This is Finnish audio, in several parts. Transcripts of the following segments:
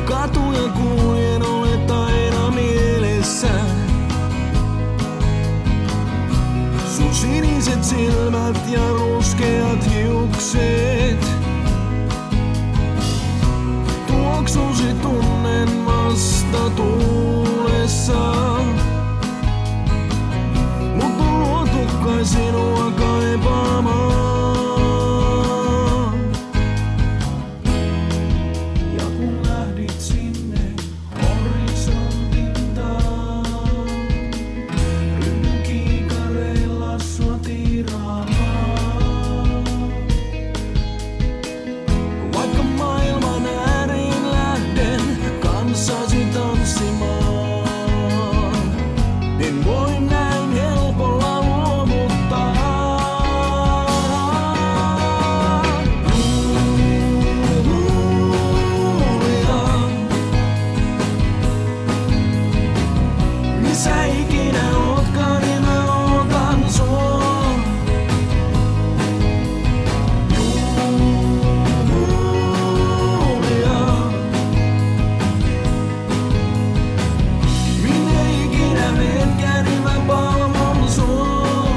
Katuja kuljen, olet aina mielessä. Sun siniset silmät ja ruskeat hiukset. Tuoksusi tunnen vasta tuulessa. Mut on luotu kai sinua kaipaamaan. Ja kun lähdit sinne horisontin taa, ryhdyn kiikareilla sua tiiraamaan. Vaikka maailman ääriin lähden kanssasi tanssimaan, en voi näin helpolla luovuttaa. Julia, missä ikinä ootkaan, niin mä ootan sua. Julia, minne ikinä menkään, niin mä palvon sua.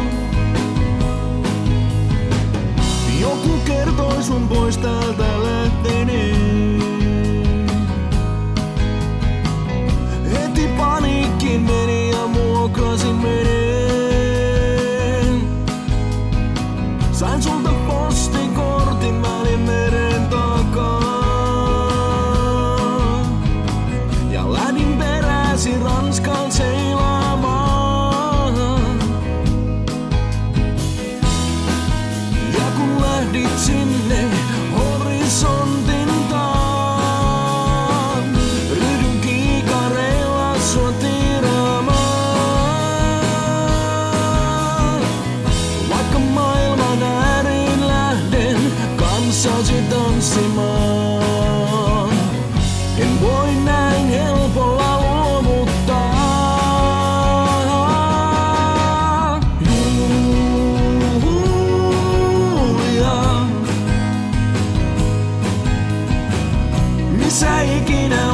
Joku kertoi sun pois täältä lähteneen. Heti paniikkiin meni ja muokrasin meneen. Sain sulta postikortin, mä olin meren takaa. Ja lähdin peräsi Ranskaan seilaamaan. Ja kun lähdit sinne horisontin taa, ryhdyn kiikareilla sua tiiraamaan. Vaikka maailman ääriin lähden kanssasi tanssimaan, en voi näin helpolla luovuttaa. Julia, missä ikinä